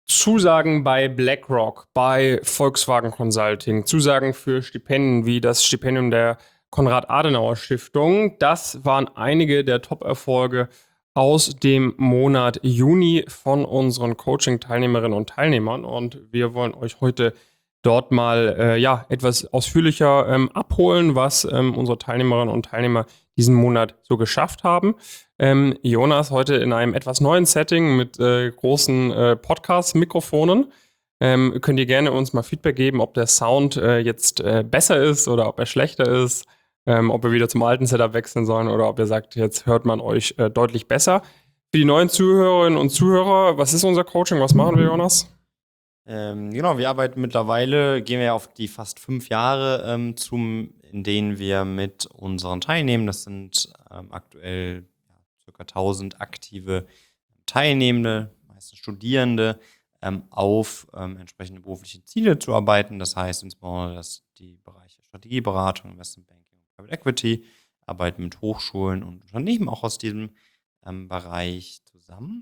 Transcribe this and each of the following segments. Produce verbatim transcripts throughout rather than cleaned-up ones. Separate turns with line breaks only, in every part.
Zusagen bei BlackRock, bei Volkswagen Consulting, Zusagen für Stipendien wie das Stipendium der Konrad-Adenauer-Stiftung. Das waren einige der Top-Erfolge aus dem Monat Juni von unseren Coaching-Teilnehmerinnen und Teilnehmern. Und wir wollen euch heute dort mal äh, ja, etwas ausführlicher ähm, abholen, was ähm, unsere Teilnehmerinnen und Teilnehmer diesen Monat so geschafft haben. Ähm, Jonas heute in einem etwas neuen Setting mit äh, großen äh, Podcast-Mikrofonen. Ähm, könnt ihr gerne uns mal Feedback geben, ob der Sound äh, jetzt äh, besser ist oder ob er schlechter ist, ähm, ob wir wieder zum alten Setup wechseln sollen oder ob ihr sagt, jetzt hört man euch äh, deutlich besser. Für die neuen Zuhörerinnen und Zuhörer, was ist unser Coaching? Was machen wir, Jonas?
Ähm, genau, wir arbeiten mittlerweile, gehen wir auf die fast fünf Jahre ähm, zum, in denen wir mit unseren Teilnehmern, das sind ähm, aktuell ja, ca. tausend aktive Teilnehmende, meistens Studierende, ähm, auf ähm, entsprechende berufliche Ziele zu arbeiten. Das heißt insbesondere, dass die Bereiche Strategieberatung, Investment Banking und Private Equity, arbeiten mit Hochschulen und Unternehmen auch aus diesem ähm, Bereich zusammen.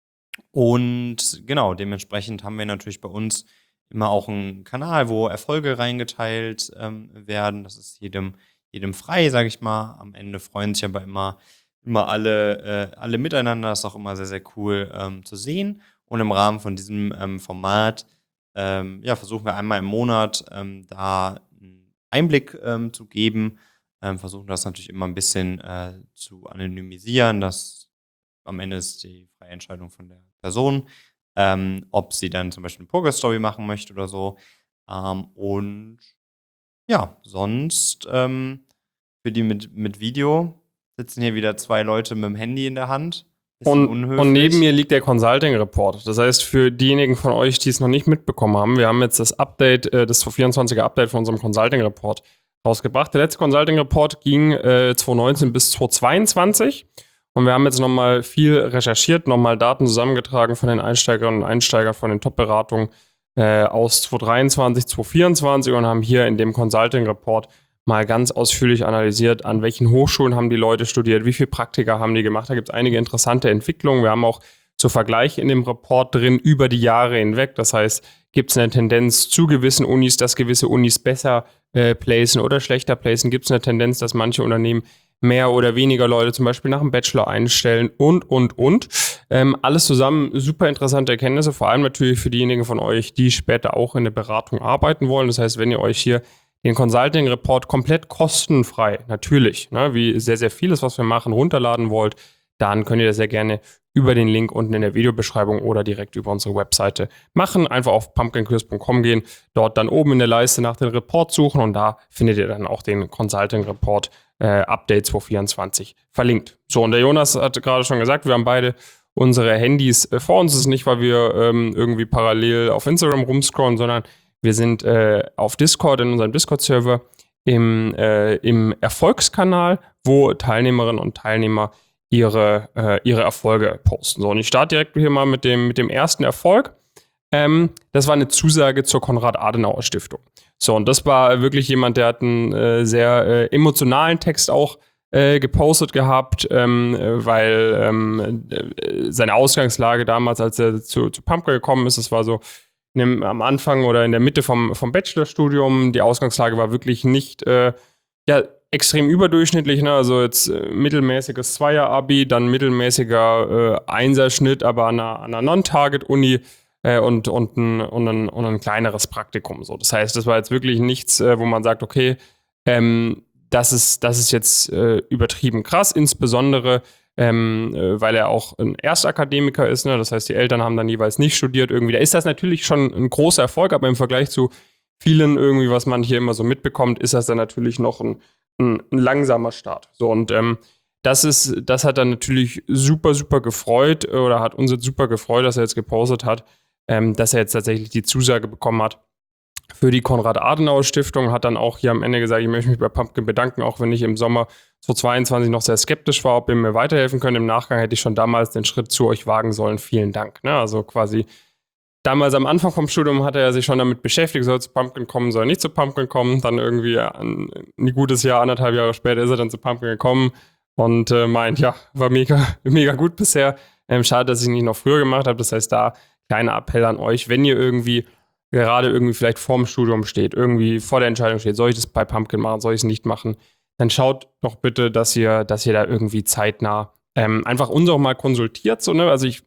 Und genau, dementsprechend haben wir natürlich bei uns immer auch einen Kanal, wo Erfolge reingeteilt ähm, werden. Das ist jedem, jedem frei, sage ich mal. Am Ende freuen sich aber immer, immer alle, äh, alle miteinander. Das ist auch immer sehr, sehr cool ähm, zu sehen. Und im Rahmen von diesem ähm, Format ähm, ja, versuchen wir einmal im Monat ähm, da einen Einblick ähm, zu geben. Ähm, versuchen das natürlich immer ein bisschen äh, zu anonymisieren, dass am Ende ist die freie Entscheidung von der Person, ähm, ob sie dann zum Beispiel eine Progress-Story machen möchte oder so. Ähm, und ja, sonst ähm, für die mit, mit Video sitzen hier wieder zwei Leute mit dem Handy in der Hand. Bisschen
Und,
unhöflich.
und neben mir liegt der Consulting Report. Das heißt, für diejenigen von euch, die es noch nicht mitbekommen haben, wir haben jetzt das Update, äh, das vierundzwanziger Update von unserem Consulting Report rausgebracht. Der letzte Consulting Report ging äh, zwanzig neunzehn bis zwanzig zweiundzwanzig. Und wir haben jetzt nochmal viel recherchiert, nochmal Daten zusammengetragen von den Einsteigerinnen und Einsteigern, von den Top-Beratungen äh, aus zwanzig dreiundzwanzig, zwanzig vierundzwanzig und haben hier in dem Consulting Report mal ganz ausführlich analysiert, an welchen Hochschulen haben die Leute studiert, wie viele Praktika haben die gemacht. Da gibt es einige interessante Entwicklungen. Wir haben auch zu Vergleich in dem Report drin über die Jahre hinweg. Das heißt, gibt es eine Tendenz zu gewissen Unis, dass gewisse Unis besser äh, placen oder schlechter placen? Gibt es eine Tendenz, dass manche Unternehmen mehr oder weniger Leute zum Beispiel nach dem Bachelor einstellen und, und, und. Ähm, alles zusammen super interessante Erkenntnisse, vor allem natürlich für diejenigen von euch, die später auch in der Beratung arbeiten wollen. Das heißt, wenn ihr euch hier den Consulting-Report komplett kostenfrei, natürlich, ne, wie sehr, sehr vieles, was wir machen, runterladen wollt, dann könnt ihr das sehr gerne über den Link unten in der Videobeschreibung oder direkt über unsere Webseite machen. Einfach auf pumpkin kurs punkt com gehen, dort dann oben in der Leiste nach dem Report suchen und da findet ihr dann auch den Consulting-Report äh, Update zwanzig vierundzwanzig verlinkt. So, und der Jonas hat gerade schon gesagt, wir haben beide unsere Handys äh, vor uns. Das ist nicht, weil wir ähm, irgendwie parallel auf Instagram rumscrollen, sondern wir sind äh, auf Discord, in unserem Discord-Server, im, äh, im Erfolgskanal, wo Teilnehmerinnen und Teilnehmer ihre, äh, ihre Erfolge posten. So, und ich starte direkt hier mal mit dem, mit dem ersten Erfolg. Ähm, das war eine Zusage zur Konrad-Adenauer-Stiftung. So, und das war wirklich jemand, der hat einen äh, sehr äh, emotionalen Text auch äh, gepostet gehabt, ähm, weil ähm, äh, seine Ausgangslage damals, als er zu, zu Pumpkin gekommen ist, das war so in dem, am Anfang oder in der Mitte vom, vom Bachelorstudium, die Ausgangslage war wirklich nicht äh, ja, extrem überdurchschnittlich, ne? Also jetzt äh, mittelmäßiges Zweier-Abi, dann mittelmäßiger äh, Einserschnitt, aber an einer, an einer Non-Target-Uni äh, und, und, ein, und, ein, und ein kleineres Praktikum. So. Das heißt, das war jetzt wirklich nichts, äh, wo man sagt, okay, ähm, das ist, das ist jetzt äh, übertrieben krass, insbesondere ähm, äh, weil er auch ein Erstakademiker ist, ne? Das heißt, die Eltern haben dann jeweils nicht studiert irgendwie. Da ist das natürlich schon ein großer Erfolg, aber im Vergleich zu vielen irgendwie, was man hier immer so mitbekommt, ist das dann natürlich noch ein, ein, ein langsamer Start. So, und ähm, das ist, das hat dann natürlich super, super gefreut oder hat uns jetzt super gefreut, dass er jetzt gepostet hat, ähm, dass er jetzt tatsächlich die Zusage bekommen hat für die Konrad-Adenauer-Stiftung, hat dann auch hier am Ende gesagt, ich möchte mich bei Pumpkin bedanken, auch wenn ich im Sommer zwanzig zweiundzwanzig noch sehr skeptisch war, ob ihr mir weiterhelfen könnt. Im Nachgang hätte ich schon damals den Schritt zu euch wagen sollen. Vielen Dank. Ne? Also quasi damals am Anfang vom Studium hatte er sich schon damit beschäftigt, soll zu Pumpkin kommen, soll nicht zu Pumpkin kommen. Dann irgendwie ein, ein gutes Jahr, anderthalb Jahre später ist er dann zu Pumpkin gekommen und äh, meint, ja, war mega, mega gut bisher. Ähm, schade, dass ich nicht noch früher gemacht habe. Das heißt, da kleiner Appell an euch, wenn ihr irgendwie gerade irgendwie vielleicht vorm Studium steht, irgendwie vor der Entscheidung steht, soll ich das bei Pumpkin machen, soll ich es nicht machen, dann schaut doch bitte, dass ihr, dass ihr da irgendwie zeitnah ähm, einfach uns auch mal konsultiert. So, ne? Also ich,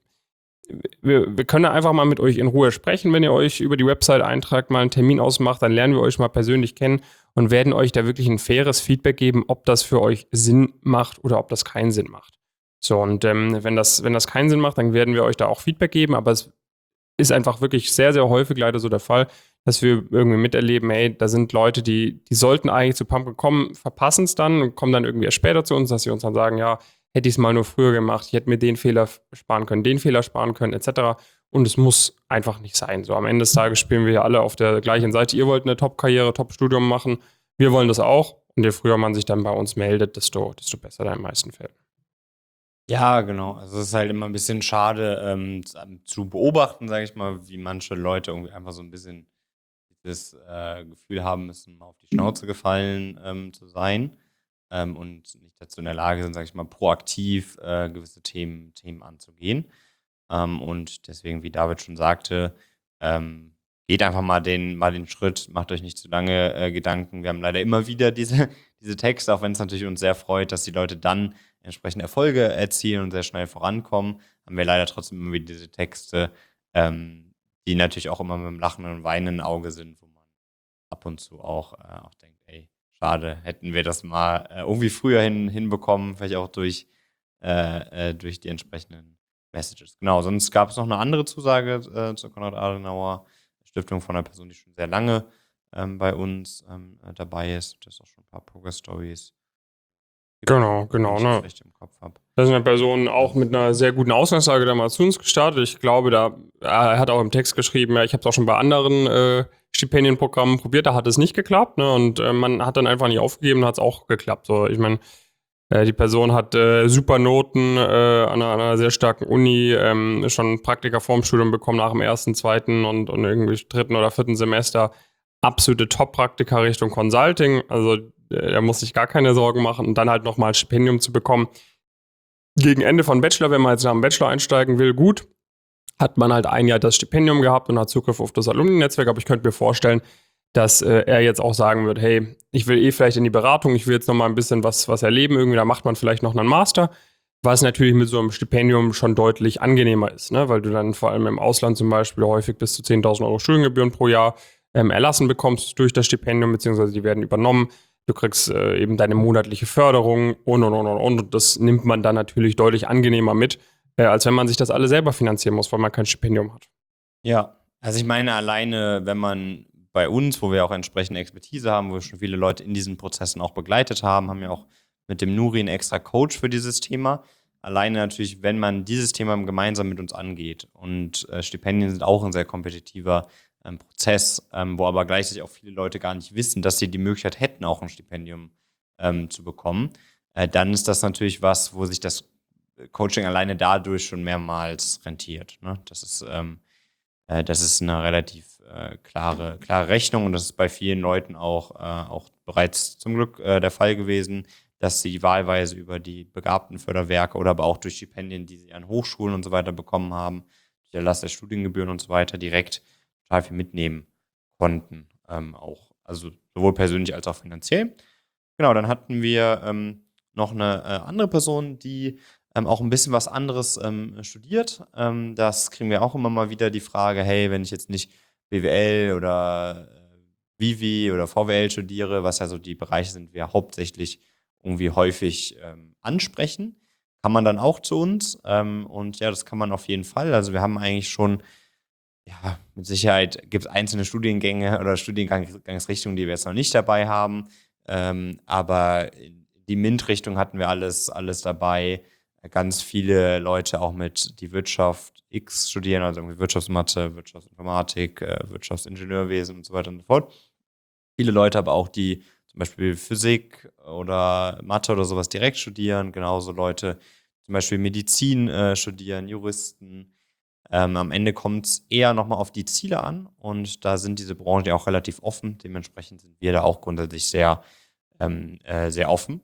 wir, wir können einfach mal mit euch in Ruhe sprechen, wenn ihr euch über die Website eintragt, mal einen Termin ausmacht, dann lernen wir euch mal persönlich kennen und werden euch da wirklich ein faires Feedback geben, ob das für euch Sinn macht oder ob das keinen Sinn macht. So, und ähm, wenn das, wenn das keinen Sinn macht, dann werden wir euch da auch Feedback geben, aber es ist einfach wirklich sehr, sehr häufig leider so der Fall, dass wir irgendwie miterleben, hey, da sind Leute, die, die sollten eigentlich zu Pumpkin kommen, verpassen es dann und kommen dann irgendwie erst später zu uns, dass sie uns dann sagen, ja, hätte ich es mal nur früher gemacht, ich hätte mir den Fehler sparen können, den Fehler sparen können, et cetera. Und es muss einfach nicht sein. So am Ende des Tages spielen wir ja alle auf der gleichen Seite. Ihr wollt eine Top-Karriere, Top-Studium machen, wir wollen das auch. Und je früher man sich dann bei uns meldet, desto, desto besser da in den meisten Fällen.
Ja, genau. Also es ist halt immer ein bisschen schade ähm, zu beobachten, sage ich mal, wie manche Leute irgendwie einfach so ein bisschen das äh, Gefühl haben müssen, mal auf die Schnauze gefallen ähm, zu sein ähm, und nicht dazu in der Lage sind, sage ich mal, proaktiv äh, gewisse Themen, Themen anzugehen. Ähm, und deswegen, wie David schon sagte, ähm, geht einfach mal den, mal den Schritt, macht euch nicht zu lange äh, Gedanken. Wir haben leider immer wieder diese, diese Texte, auch wenn es natürlich uns sehr freut, dass die Leute dann entsprechend Erfolge erzielen und sehr schnell vorankommen, haben wir leider trotzdem immer wieder diese Texte, ähm, die natürlich auch immer mit einem lachenden und weinenden Auge sind, wo man ab und zu auch, äh, auch denkt, ey, schade, hätten wir das mal äh, irgendwie früher hin, hinbekommen, vielleicht auch durch, äh, äh, durch die entsprechenden Messages. Genau, sonst gab es noch eine andere Zusage äh, zur Konrad-Adenauer-Stiftung von einer Person, die schon sehr lange ähm, bei uns ähm, dabei ist. Das ist auch schon ein paar Progress-Stories.
Genau, genau.
Wenn ich
Ne?
das richtig im Kopf habe.
Das ist eine Person auch mit einer sehr guten Ausgangslage damals zu uns gestartet. Ich glaube, da er hat auch im Text geschrieben, ja, ich habe es auch schon bei anderen äh, Stipendienprogrammen probiert, da hat es nicht geklappt. Ne? Und äh, man hat dann einfach nicht aufgegeben, hat es auch geklappt. So, ich meine, äh, die Person hat äh, super Noten äh, an, einer, an einer sehr starken Uni, ähm, schon Praktika vorm Studium bekommen nach dem ersten, zweiten und, und irgendwie dritten oder vierten Semester. Absolute Top-Praktika Richtung Consulting. Also er muss sich gar keine Sorgen machen und dann halt nochmal ein Stipendium zu bekommen. Gegen Ende von Bachelor, wenn man jetzt nach dem Bachelor einsteigen will, gut, hat man halt ein Jahr das Stipendium gehabt und hat Zugriff auf das Alumni-Netzwerk, aber ich könnte mir vorstellen, dass äh, er jetzt auch sagen wird, hey, ich will eh vielleicht in die Beratung, ich will jetzt nochmal ein bisschen was, was erleben, irgendwie, da macht man vielleicht noch einen Master, was natürlich mit so einem Stipendium schon deutlich angenehmer ist, ne? Weil du dann vor allem im Ausland zum Beispiel häufig bis zu zehntausend Euro Studiengebühren pro Jahr ähm, erlassen bekommst durch das Stipendium, beziehungsweise die werden übernommen. Du kriegst äh, eben deine monatliche Förderung und, und, und, und, und. Das nimmt man dann natürlich deutlich angenehmer mit, äh, als wenn man sich das alle selber finanzieren muss, weil man kein Stipendium hat.
Ja, also ich meine alleine, wenn man bei uns, wo wir auch entsprechende Expertise haben, wo wir schon viele Leute in diesen Prozessen auch begleitet haben, haben ja auch mit dem Nuri einen extra Coach für dieses Thema. Alleine natürlich, wenn man dieses Thema gemeinsam mit uns angeht und äh, Stipendien sind auch ein sehr kompetitiver ähm, Prozess, ähm, wo aber gleichzeitig auch viele Leute gar nicht wissen, dass sie die Möglichkeit hätten, auch ein Stipendium ähm, zu bekommen, äh, dann ist das natürlich was, wo sich das Coaching alleine dadurch schon mehrmals rentiert. Ne? Das ist, ähm, äh, das ist eine relativ äh, klare, klare Rechnung und das ist bei vielen Leuten auch, äh, auch bereits zum Glück äh, der Fall gewesen, dass sie wahlweise über die Begabtenförderwerke oder aber auch durch Stipendien, die sie an Hochschulen und so weiter bekommen haben, durch Erlass der Studiengebühren und so weiter, direkt total viel mitnehmen konnten. Ähm, auch, also sowohl persönlich als auch finanziell. Genau, dann hatten wir ähm, noch eine äh, andere Person, die ähm, auch ein bisschen was anderes ähm, studiert. Ähm, das kriegen wir auch immer mal wieder die Frage, hey, wenn ich jetzt nicht B W L oder äh, Vivi oder V W L studiere, was ja so die Bereiche sind, die wir hauptsächlich irgendwie häufig ähm, ansprechen, kann man dann auch zu uns. Ähm, und ja, das kann man auf jeden Fall. Also wir haben eigentlich schon, ja, mit Sicherheit gibt es einzelne Studiengänge oder Studiengangsrichtungen, die wir jetzt noch nicht dabei haben. Ähm, aber die MINT-Richtung hatten wir alles, alles dabei. Ganz viele Leute auch mit die Wirtschaft X studieren, also irgendwie Wirtschaftsmathe, Wirtschaftsinformatik, äh, Wirtschaftsingenieurwesen und so weiter und so fort. Viele Leute aber auch, die zum Beispiel Physik oder Mathe oder sowas direkt studieren. Genauso Leute zum Beispiel Medizin äh, studieren, Juristen. Ähm, am Ende kommt es eher nochmal auf die Ziele an und da sind diese Branchen ja auch relativ offen. Dementsprechend sind wir da auch grundsätzlich sehr, ähm, äh, sehr offen.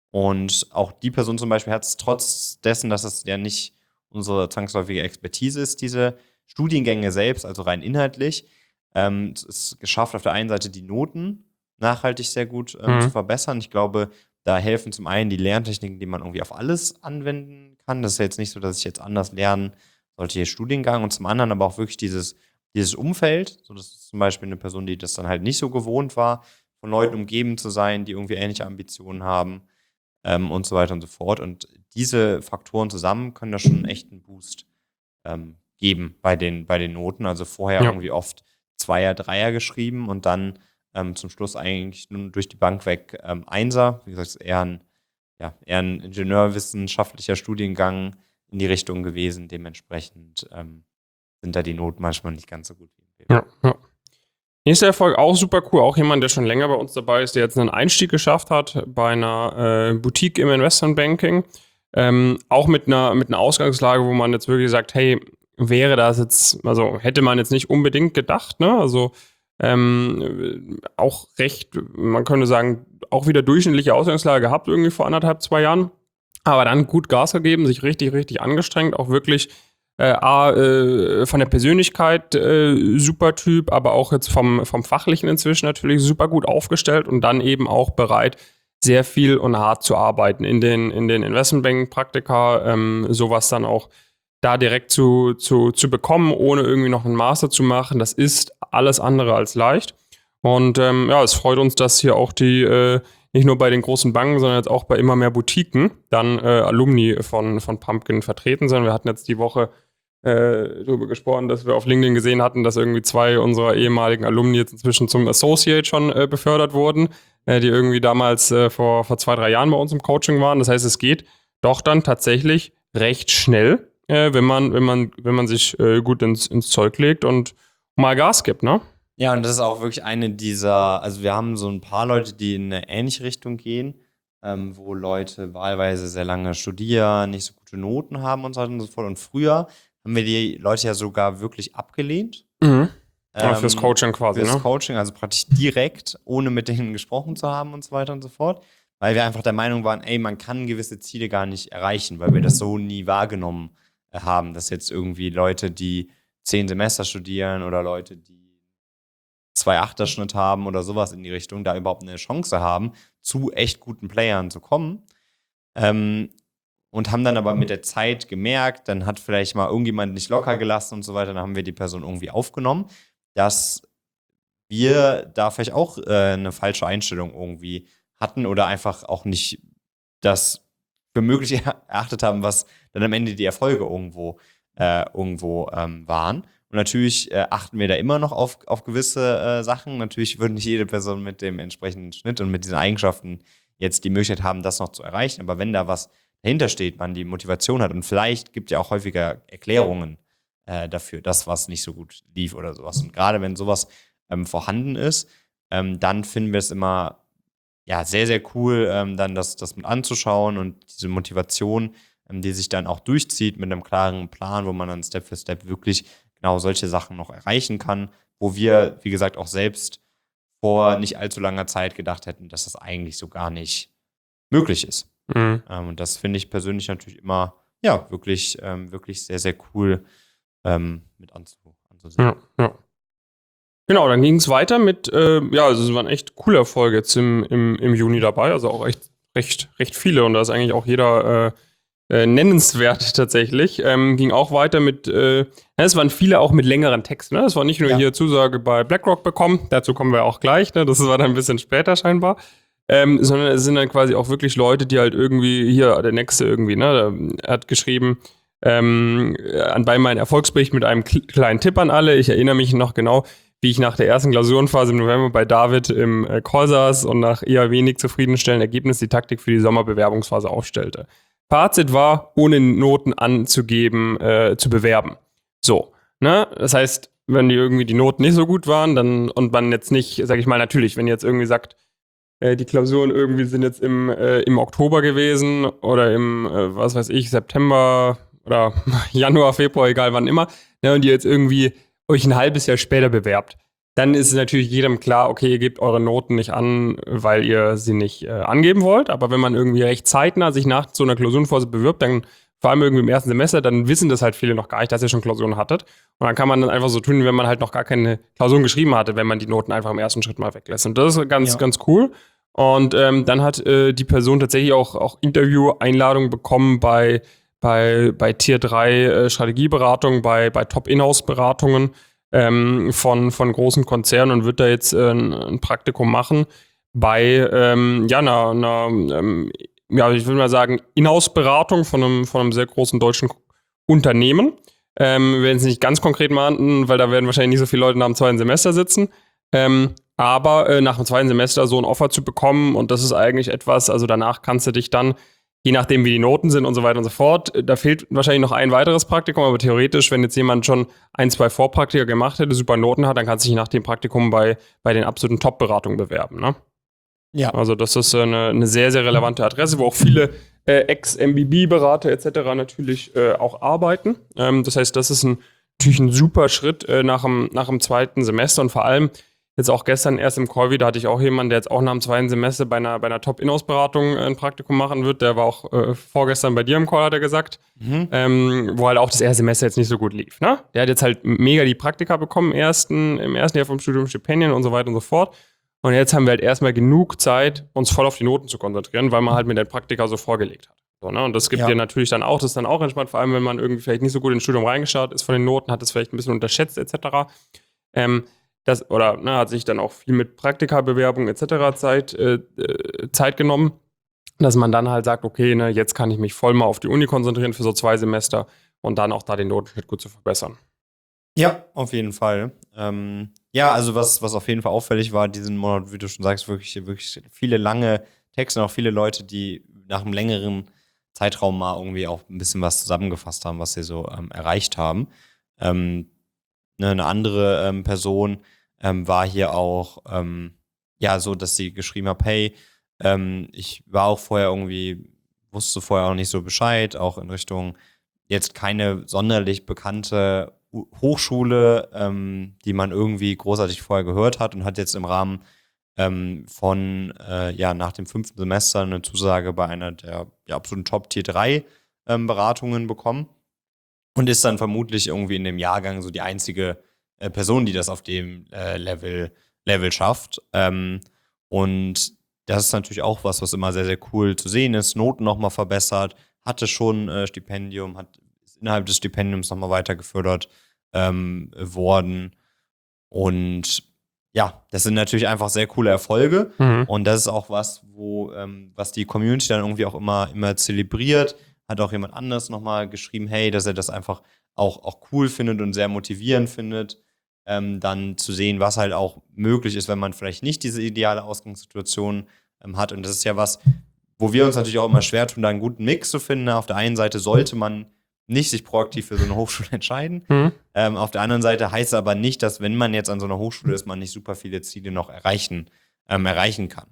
Und auch die Person zum Beispiel hat es trotz dessen, dass es ja nicht unsere zwangsläufige Expertise ist, diese Studiengänge selbst, also rein inhaltlich, ähm, es ist geschafft, auf der einen Seite die Noten nachhaltig sehr gut ähm,
Mhm.
zu verbessern. Ich glaube, da helfen zum einen die Lerntechniken, die man irgendwie auf alles anwenden kann. Das ist ja jetzt nicht so, dass ich jetzt anders lernen sollte, hier Studiengang. Und zum anderen aber auch wirklich dieses, dieses Umfeld. So, das ist zum Beispiel eine Person, die das dann halt nicht so gewohnt war, von Leuten umgeben zu sein, die irgendwie ähnliche Ambitionen haben ähm, und so weiter und so fort. Und diese Faktoren zusammen können da schon echt einen Boost ähm, geben bei den, bei den Noten. Also vorher
Ja.
irgendwie oft Zweier, Dreier geschrieben und dann ähm, zum Schluss eigentlich nun durch die Bank weg ähm, Einser. Wie gesagt, es ist eher ein, ja, eher ein ingenieurwissenschaftlicher Studiengang in die Richtung gewesen. Dementsprechend ähm, sind da die Noten manchmal nicht ganz so gut wie im B W L.
Ja, ja. Nächster Erfolg, auch super cool. Auch jemand, der schon länger bei uns dabei ist, der jetzt einen Einstieg geschafft hat bei einer äh, Boutique im Investmentbanking. Ähm, auch mit einer, mit einer Ausgangslage, wo man jetzt wirklich sagt, hey, wäre das jetzt, also hätte man jetzt nicht unbedingt gedacht, ne? Also ähm, auch recht, man könnte sagen, auch wieder durchschnittliche Ausgangslage gehabt, irgendwie vor anderthalb, zwei Jahren. Aber dann gut Gas gegeben, sich richtig, richtig angestrengt, auch wirklich Äh, A, äh, von der Persönlichkeit äh, super Typ, aber auch jetzt vom, vom Fachlichen inzwischen natürlich super gut aufgestellt und dann eben auch bereit, sehr viel und hart zu arbeiten in den, in den Investmentbanking-Praktika, ähm, sowas dann auch da direkt zu, zu, zu bekommen, ohne irgendwie noch einen Master zu machen. Das ist alles andere als leicht. Und ähm, ja, es freut uns, dass hier auch die äh, nicht nur bei den großen Banken, sondern jetzt auch bei immer mehr Boutiquen dann äh, Alumni von, von Pumpkin vertreten sind. Wir hatten jetzt die Woche äh, darüber gesprochen, dass wir auf LinkedIn gesehen hatten, dass irgendwie zwei unserer ehemaligen Alumni jetzt inzwischen zum Associate schon äh, befördert wurden, äh, die irgendwie damals äh, vor, vor zwei, drei Jahren bei uns im Coaching waren. Das heißt, es geht doch dann tatsächlich recht schnell, äh, wenn man, wenn man, wenn man sich äh, gut ins, ins Zeug legt und mal Gas gibt, ne?
Ja, und das ist auch wirklich eine dieser, also wir haben so ein paar Leute, die in eine ähnliche Richtung gehen, ähm, wo Leute wahlweise sehr lange studieren, nicht so gute Noten haben und so weiter und so fort. Und früher haben wir die Leute ja sogar wirklich abgelehnt.
Mhm. Ja,
Ähm,
fürs Coaching quasi,
fürs
ne?
Coaching, also praktisch direkt, ohne mit denen gesprochen zu haben und so weiter und so fort. Weil wir einfach der Meinung waren, ey, man kann gewisse Ziele gar nicht erreichen, weil wir das so nie wahrgenommen äh, haben, dass jetzt irgendwie Leute, die zehn Semester studieren oder Leute, die zwei Achterschnitt haben oder sowas in die Richtung, da überhaupt eine Chance haben, zu echt guten Playern zu kommen. Ähm, und haben dann aber mit der Zeit gemerkt, dann hat vielleicht mal irgendjemand nicht locker gelassen und so weiter, dann haben wir die Person irgendwie aufgenommen, dass wir da vielleicht auch äh, eine falsche Einstellung irgendwie hatten oder einfach auch nicht das für möglich erachtet haben, was dann am Ende die Erfolge irgendwo, äh, irgendwo ähm, waren. Und natürlich äh, achten wir da immer noch auf, auf gewisse äh, Sachen. Natürlich würde nicht jede Person mit dem entsprechenden Schnitt und mit diesen Eigenschaften jetzt die Möglichkeit haben, das noch zu erreichen. Aber wenn da was dahinter steht, man die Motivation hat und vielleicht gibt ja auch häufiger Erklärungen äh, dafür, dass was nicht so gut lief oder sowas. Und gerade wenn sowas ähm, vorhanden ist, ähm, dann finden wir es immer ja, sehr, sehr cool, ähm, dann das, das mit anzuschauen und diese Motivation, ähm, die sich dann auch durchzieht mit einem klaren Plan, wo man dann Step für Step wirklich genau solche Sachen noch erreichen kann, wo wir, wie gesagt, auch selbst vor nicht allzu langer Zeit gedacht hätten, dass das eigentlich so gar nicht möglich ist.
Mhm.
Ähm, und das finde ich persönlich natürlich immer, ja, wirklich, ähm, wirklich sehr, sehr cool ähm, mit anzu anzusehen.
Ja, ja. Genau, dann ging es weiter mit, äh, ja, also es waren echt coole Erfolge jetzt im, im, im Juni dabei, also auch echt recht, recht viele und da ist eigentlich auch jeder äh, äh, nennenswert tatsächlich. Ähm, ging auch weiter mit, äh, ja, es waren viele auch mit längeren Texten, ne? Es war nicht nur
Ja.
hier Zusage bei BlackRock bekommen, dazu kommen wir auch gleich, ne? Das war dann ein bisschen später scheinbar. Ähm, sondern es sind dann quasi auch wirklich Leute, die halt irgendwie, hier, der Nächste irgendwie, ne, er hat geschrieben, ähm, anbei mein Erfolgsbericht mit einem kl- kleinen Tipp an alle. Ich erinnere mich noch genau, wie ich nach der ersten Klausurenphase im November bei David im äh, Call saß und nach eher wenig zufriedenstellenden Ergebnis die Taktik für die Sommerbewerbungsphase aufstellte. Fazit war, ohne Noten anzugeben, äh, zu bewerben. So, ne, das heißt, wenn die irgendwie die Noten nicht so gut waren, dann und man jetzt nicht, sag ich mal, natürlich, wenn ihr jetzt irgendwie sagt, äh, die Klausuren irgendwie sind jetzt im, äh, im Oktober gewesen oder im, äh, was weiß ich, September oder Januar, Februar, egal wann immer, ne, und ihr jetzt irgendwie euch ein halbes Jahr später bewerbt, dann ist es natürlich jedem klar, okay, ihr gebt eure Noten nicht an, weil ihr sie nicht äh, angeben wollt. Aber wenn man irgendwie recht zeitnah sich nach so einer Klausurenphase bewirbt, dann vor allem irgendwie im ersten Semester, dann wissen das halt viele noch gar nicht, dass ihr schon Klausuren hattet. Und dann kann man dann einfach so tun, wenn man halt noch gar keine Klausuren geschrieben hatte, wenn man die Noten einfach im ersten Schritt mal weglässt. Und das ist ganz,
Ja.
ganz cool. Und ähm, dann hat äh, die Person tatsächlich auch, auch Interview-Einladungen bekommen bei, bei, bei Tier drei äh, Strategieberatung, bei, bei Top-Inhouse-Beratungen ähm, von, von großen Konzernen und wird da jetzt äh, ein, ein Praktikum machen bei ähm, ja, einer, einer ähm, ja, ich würde mal sagen, Inhouse-Beratung von einem, von einem sehr großen deutschen Unternehmen. Ähm, wir werden es nicht ganz konkret machen, weil da werden wahrscheinlich nicht so viele Leute nach dem zweiten Semester sitzen. Ähm, aber äh, nach dem zweiten Semester so ein Offer zu bekommen, und das ist eigentlich etwas, also danach kannst du dich dann, je nachdem wie die Noten sind und so weiter und so fort, da fehlt wahrscheinlich noch ein weiteres Praktikum, aber theoretisch, wenn jetzt jemand schon ein, zwei Vorpraktika gemacht hätte, super Noten hat, dann kannst du dich nach dem Praktikum bei, bei den absoluten Top-Beratungen bewerben, ne?
Ja.
Also das ist eine, eine sehr, sehr relevante Adresse, wo auch viele äh, Ex-M B B-Berater et cetera natürlich äh, auch arbeiten. Ähm, das heißt, das ist ein, natürlich ein super Schritt äh, nach, dem, nach dem zweiten Semester, und vor allem jetzt auch gestern erst im Call wieder hatte ich auch jemanden, der jetzt auch nach dem zweiten Semester bei einer, bei einer Top-Inhouse-Beratung ein Praktikum machen wird. Der war auch äh, vorgestern bei dir im Call, hat er gesagt, mhm. ähm, wo halt auch das erste Semester jetzt nicht so gut lief. Ne? Der hat jetzt halt mega die Praktika bekommen im ersten, im ersten Jahr vom Studium, Stipendien und so weiter und so fort. Und jetzt haben wir halt erstmal genug Zeit, uns voll auf die Noten zu konzentrieren, weil man halt mit der Praktika so vorgelegt hat. So, ne? Und das gibt
Ja.
dir natürlich dann auch, das ist dann auch entspannt, vor allem wenn man irgendwie vielleicht nicht so gut ins Studium reingeschaut ist von den Noten, hat es vielleicht ein bisschen unterschätzt et cetera. Ähm, das, oder ne, hat sich dann auch viel mit Praktikabewerbung et cetera Zeit, äh, Zeit genommen, dass man dann halt sagt, okay, ne, jetzt kann ich mich voll mal auf die Uni konzentrieren für so zwei Semester und dann auch da den Notenschnitt gut zu verbessern.
Ja, auf jeden Fall. Ähm, ja, also was, was auf jeden Fall auffällig war, diesen Monat, wie du schon sagst, wirklich, wirklich viele lange Texte und auch viele Leute, die nach einem längeren Zeitraum mal irgendwie auch ein bisschen was zusammengefasst haben, was sie so ähm, erreicht haben. Ähm, ne, eine andere ähm, Person ähm, war hier auch ähm, ja so, dass sie geschrieben hat, hey, ähm, ich war auch vorher irgendwie, wusste vorher auch nicht so Bescheid, auch in Richtung jetzt keine sonderlich bekannte Hochschule, ähm, die man irgendwie großartig vorher gehört hat, und hat jetzt im Rahmen ähm, von, äh, ja, nach dem fünften Semester eine Zusage bei einer der ja, absoluten Top-Tier drei ähm, Beratungen bekommen und ist dann vermutlich irgendwie in dem Jahrgang so die einzige äh, Person, die das auf dem äh, Level, Level schafft. Ähm, und das ist natürlich auch was, was immer sehr, sehr cool zu sehen ist. Noten nochmal verbessert, hatte schon äh, Stipendium, hat ist innerhalb des Stipendiums nochmal weiter gefördert ähm, worden. Und ja, das sind natürlich einfach sehr coole Erfolge. Mhm. Und das ist auch was, wo ähm, was die Community dann irgendwie auch immer, immer zelebriert. Hat auch jemand anderes nochmal geschrieben, hey, dass er das einfach auch, auch cool findet und sehr motivierend findet, ähm, dann zu sehen, was halt auch möglich ist, wenn man vielleicht nicht diese ideale Ausgangssituation ähm, hat. Und das ist ja was, wo wir uns natürlich auch immer schwer tun, da einen guten Mix zu finden. Auf der einen Seite sollte man nicht sich proaktiv für so eine Hochschule entscheiden. Mhm. Ähm, auf der anderen Seite heißt es aber nicht, dass, wenn man jetzt an so einer Hochschule ist, man nicht super viele Ziele noch erreichen, ähm, erreichen kann.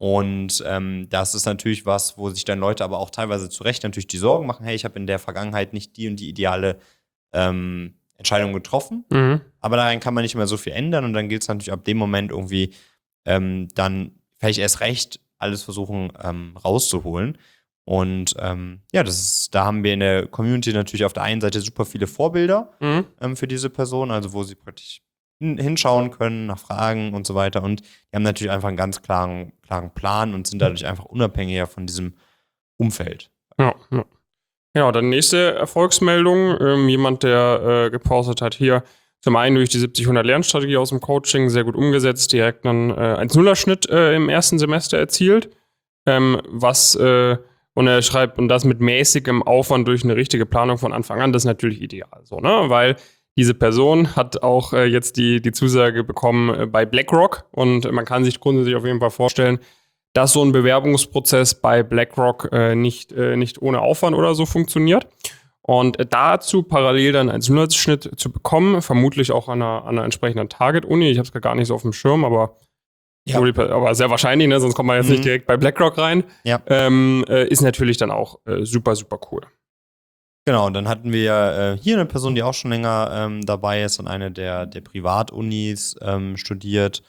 Und ähm, das ist natürlich was, wo sich dann Leute aber auch teilweise zu Recht natürlich die Sorgen machen, hey, ich habe in der Vergangenheit nicht die und die ideale ähm, Entscheidung getroffen, mhm. aber daran kann man nicht mehr so viel ändern, und dann gilt es natürlich ab dem Moment irgendwie ähm, dann vielleicht erst recht alles versuchen ähm, rauszuholen. Und ähm, ja, das ist, da haben wir in der Community natürlich auf der einen Seite super viele Vorbilder mhm. ähm, für diese Person, also wo sie praktisch hin, hinschauen können, nach Fragen und so weiter. Und die haben natürlich einfach einen ganz klaren, klaren Plan und sind dadurch einfach unabhängiger von diesem Umfeld.
Ja, ja. Genau, dann nächste Erfolgsmeldung. Ähm, jemand, der äh, gepostet hat hier, zum einen durch die siebzig hundert Lernstrategie aus dem Coaching, sehr gut umgesetzt, direkt einen äh, eins Komma null-Schnitt äh, im ersten Semester erzielt. Ähm, was, äh, und er schreibt, und das mit mäßigem Aufwand durch eine richtige Planung von Anfang an, das ist natürlich ideal, so, ne? Weil diese Person hat auch äh, jetzt die, die Zusage bekommen äh, bei BlackRock, und man kann sich grundsätzlich auf jeden Fall vorstellen, dass so ein Bewerbungsprozess bei BlackRock äh, nicht, äh, nicht ohne Aufwand oder so funktioniert. Und dazu parallel dann einen Schnitt zu bekommen, vermutlich auch an einer, an einer entsprechenden Target-Uni. Ich habe es gar nicht so auf dem Schirm, aber, ja. aber sehr wahrscheinlich, ne? Sonst kommt man jetzt mhm. nicht direkt bei BlackRock rein. Ja. Ähm, äh, ist natürlich dann auch äh, super, super cool.
Genau, dann hatten wir äh, hier eine Person, die auch schon länger ähm, dabei ist und eine der, der Privatunis ähm, studiert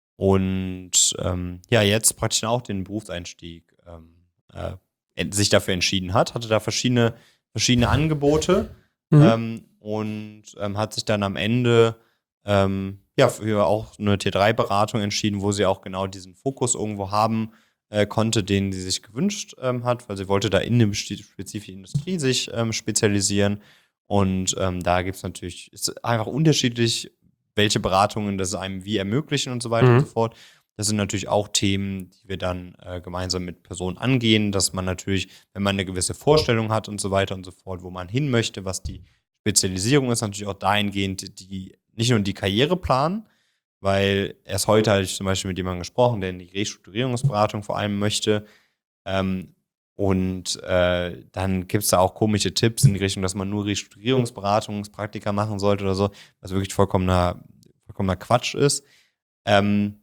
und ähm, ja, jetzt praktisch auch den Berufseinstieg ähm, äh, sich dafür entschieden hat. Hatte da verschiedene verschiedene Angebote mhm. ähm, und ähm, hat sich dann am Ende ähm, ja, für auch eine Tier drei Beratung entschieden, wo sie auch genau diesen Fokus irgendwo haben äh, konnte, den sie sich gewünscht ähm, hat, weil sie wollte da in eine spezifische Industrie sich ähm, spezialisieren. Und ähm, da gibt es natürlich, ist einfach unterschiedlich, welche Beratungen das einem wie ermöglichen und so weiter mhm. und so fort. Das sind natürlich auch Themen, die wir dann äh, gemeinsam mit Personen angehen, dass man natürlich, wenn man eine gewisse Vorstellung hat und so weiter und so fort, wo man hin möchte, was die Spezialisierung ist, natürlich auch dahingehend, die nicht nur die Karriere planen, weil erst heute hatte ich zum Beispiel mit jemandem gesprochen, der in die Restrukturierungsberatung vor allem möchte. Ähm, und äh, dann gibt es da auch komische Tipps in die Richtung, dass man nur Restrukturierungsberatungspraktika machen sollte oder so, was wirklich vollkommener, vollkommener Quatsch ist. Ähm,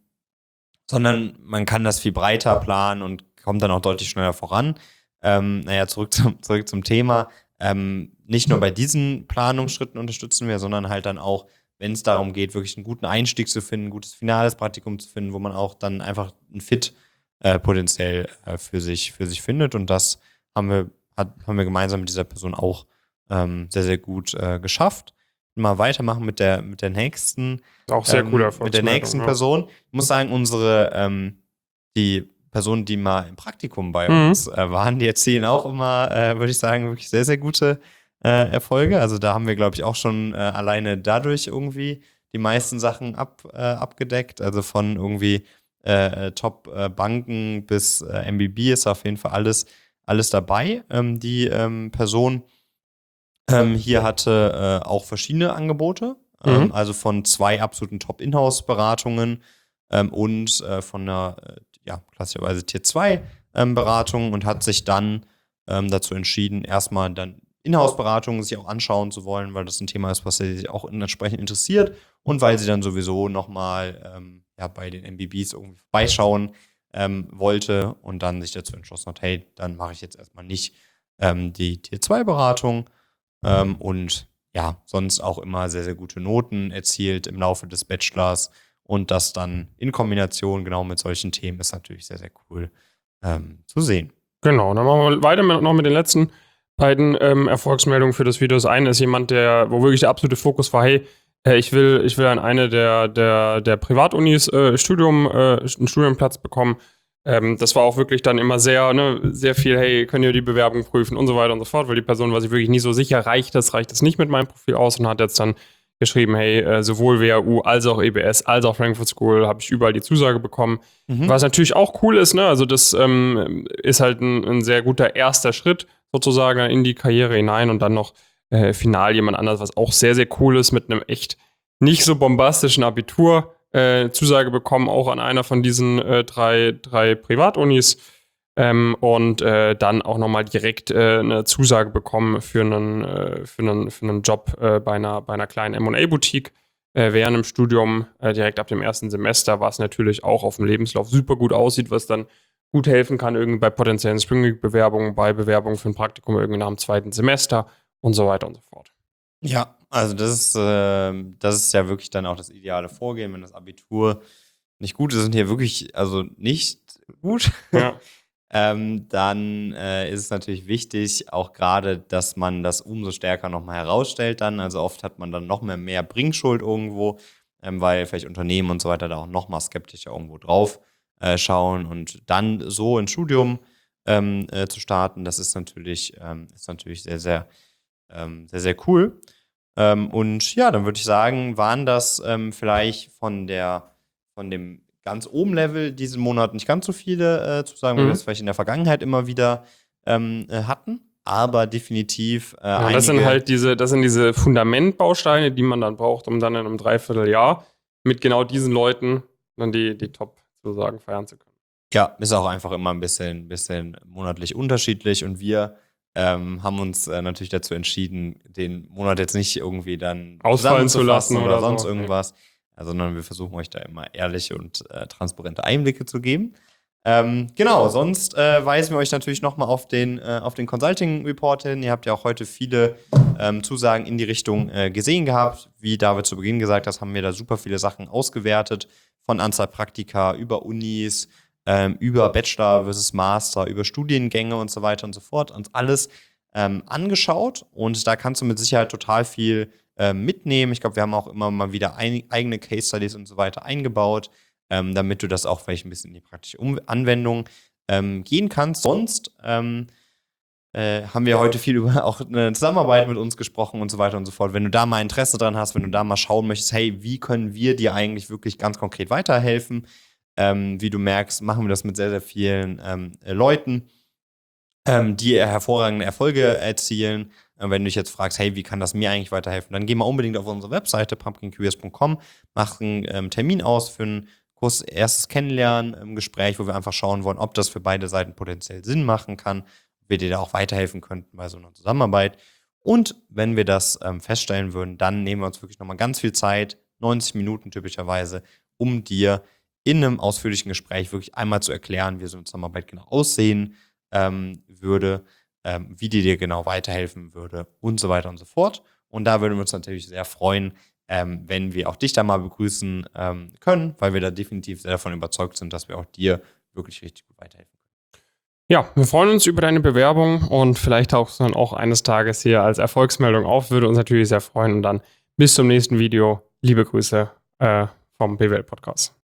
sondern man kann das viel breiter planen und kommt dann auch deutlich schneller voran. Ähm, naja, zurück zum, zurück zum Thema. Ähm, nicht nur bei diesen Planungsschritten unterstützen wir, sondern halt dann auch, wenn es darum geht, wirklich einen guten Einstieg zu finden, ein gutes finales Praktikum zu finden, wo man auch dann einfach ein Fit äh, potenziell äh, für sich für sich findet. Und das haben wir, hat, haben wir gemeinsam mit dieser Person auch ähm, sehr, sehr gut äh, geschafft. Mal weitermachen mit der, mit der nächsten.
Auch sehr
ähm,
coole Erfolgsmeldung.
Mit der nächsten ja. Person. Ich muss sagen, unsere, ähm, die Personen, die mal im Praktikum bei mhm. uns äh, waren, die erzielen auch immer, äh, würde ich sagen, wirklich sehr, sehr gute äh, Erfolge. Also da haben wir, glaube ich, auch schon äh, alleine dadurch irgendwie die meisten Sachen ab, äh, abgedeckt. Also von irgendwie äh, Top-Banken bis äh, M B B ist auf jeden Fall alles, alles dabei. Ähm, die ähm, Person ähm, hier hatte äh, auch verschiedene Angebote. Mhm. Ähm, also von zwei absoluten Top-Inhouse-Beratungen ähm, und äh, von einer, äh, ja, klassischerweise Tier zwei ähm, Beratung und hat sich dann ähm, dazu entschieden, erstmal dann Inhouse-Beratungen sich auch anschauen zu wollen, weil das ein Thema ist, was sie sich auch entsprechend interessiert und weil sie dann sowieso nochmal ähm, ja, bei den M B Bs irgendwie vorbeischauen ähm, wollte und dann sich dazu entschlossen hat, hey, dann mache ich jetzt erstmal nicht ähm, die Tier zwei Beratung ähm, und ja, sonst auch immer sehr, sehr gute Noten erzielt im Laufe des Bachelors und das dann in Kombination genau mit solchen Themen ist natürlich sehr, sehr cool ähm, zu sehen.
Genau, dann machen wir weiter mit, noch mit den letzten beiden ähm, Erfolgsmeldungen für das Video. Das eine ist jemand, der, wo wirklich der absolute Fokus war, hey, äh, ich will, ich will an eine der, der, der Privatunis äh, Studium, äh, einen Studienplatz bekommen. Ähm, das war auch wirklich dann immer sehr, ne, sehr viel, hey, könnt ihr die Bewerbung prüfen und so weiter und so fort, weil die Person war sich wirklich nicht so sicher, reicht das, reicht das nicht mit meinem Profil aus und hat jetzt dann geschrieben, hey, äh, sowohl W H U als auch E B S, als auch Frankfurt School habe ich überall die Zusage bekommen. Mhm. Was natürlich auch cool ist, ne, also das ähm, ist halt ein, ein sehr guter erster Schritt sozusagen in die Karriere hinein und dann noch äh, final jemand anderes, was auch sehr, sehr cool ist, mit einem echt nicht so bombastischen Abitur äh, Zusage bekommen, auch an einer von diesen äh, drei, drei Privatunis ähm, und äh, dann auch nochmal direkt äh, eine Zusage bekommen für einen, äh, für einen, für einen Job äh, bei, einer, bei einer kleinen M und A-Boutique äh, während dem Studium, äh, direkt ab dem ersten Semester, was natürlich auch auf dem Lebenslauf super gut aussieht, was dann gut helfen kann, irgendwie bei potenziellen Spring-Bewerbungen, bei Bewerbungen für ein Praktikum irgendwie nach dem zweiten Semester und so weiter und so fort.
Ja, also das ist, äh, das ist ja wirklich dann auch das ideale Vorgehen, wenn das Abitur nicht gut ist und hier wirklich, also nicht gut, ja. ähm, dann äh, ist es natürlich wichtig, auch gerade, dass man das umso stärker nochmal herausstellt dann. Also oft hat man dann noch mehr, mehr Bringschuld irgendwo, ähm, weil vielleicht Unternehmen und so weiter da auch noch mal skeptischer irgendwo drauf äh, schauen und dann so ein Studium ähm, äh, zu starten, das ist natürlich, ähm, ist natürlich sehr, sehr Ähm, sehr, sehr cool. Ähm, und ja, dann würde ich sagen, waren das ähm, vielleicht von der von dem ganz oben Level diesen Monat nicht ganz so viele äh, Zusagen, mhm. wie wir es vielleicht in der Vergangenheit immer wieder ähm, äh, hatten, aber definitiv äh,
ja, das sind halt diese, das sind diese Fundamentbausteine, die man dann braucht, um dann in einem Dreivierteljahr mit genau diesen Leuten dann die, die Top-Zusagen feiern zu können.
Ja, ist auch einfach immer ein bisschen, bisschen monatlich unterschiedlich und wir Ähm, haben uns äh, natürlich dazu entschieden, den Monat jetzt nicht irgendwie dann
ausfallen zu lassen
oder,
oder
sonst
so.
irgendwas, ja, sondern wir versuchen euch da immer ehrliche und äh, transparente Einblicke zu geben. Ähm, genau, sonst äh, weisen wir euch natürlich nochmal auf den, äh, auf den Consulting-Report hin. Ihr habt ja auch heute viele ähm, Zusagen in die Richtung äh, gesehen gehabt. Wie David zu Beginn gesagt hat, haben wir da super viele Sachen ausgewertet, von Anzahl Praktika über Unis, Ähm, über Bachelor versus Master, über Studiengänge und so weiter und so fort. Und alles ähm, angeschaut und da kannst du mit Sicherheit total viel äh, mitnehmen. Ich glaube, wir haben auch immer mal wieder ein, eigene Case Studies und so weiter eingebaut, ähm, damit du das auch vielleicht ein bisschen in die praktische um- Anwendung ähm, gehen kannst. Sonst ähm, äh, haben wir heute viel über auch eine Zusammenarbeit mit uns gesprochen und so weiter und so fort. Wenn du da mal Interesse dran hast, wenn du da mal schauen möchtest, hey, wie können wir dir eigentlich wirklich ganz konkret weiterhelfen? Ähm, wie du merkst, machen wir das mit sehr, sehr vielen ähm, äh, Leuten, ähm, die hervorragende Erfolge erzielen. Äh, wenn du dich jetzt fragst, hey, wie kann das mir eigentlich weiterhelfen? Dann geh mal unbedingt auf unsere Webseite pumpkin q s punkt com, mach einen ähm, Termin aus für ein Kurs, erstes Kennenlernen im Gespräch, wo wir einfach schauen wollen, ob das für beide Seiten potenziell Sinn machen kann, wir dir da auch weiterhelfen könnten bei so einer Zusammenarbeit. Und wenn wir das ähm, feststellen würden, dann nehmen wir uns wirklich nochmal ganz viel Zeit, neunzig Minuten typischerweise, um dir in einem ausführlichen Gespräch wirklich einmal zu erklären, wie so eine Zusammenarbeit genau aussehen ähm, würde, ähm, wie die dir genau weiterhelfen würde und so weiter und so fort. Und da würden wir uns natürlich sehr freuen, ähm, wenn wir auch dich da mal begrüßen ähm, können, weil wir da definitiv sehr davon überzeugt sind, dass wir auch dir wirklich richtig gut weiterhelfen können.
Ja, wir freuen uns über deine Bewerbung und vielleicht tauchst du dann auch eines Tages hier als Erfolgsmeldung auf. Würde uns natürlich sehr freuen. Und dann bis zum nächsten Video. Liebe Grüße äh, vom B W L Podcast.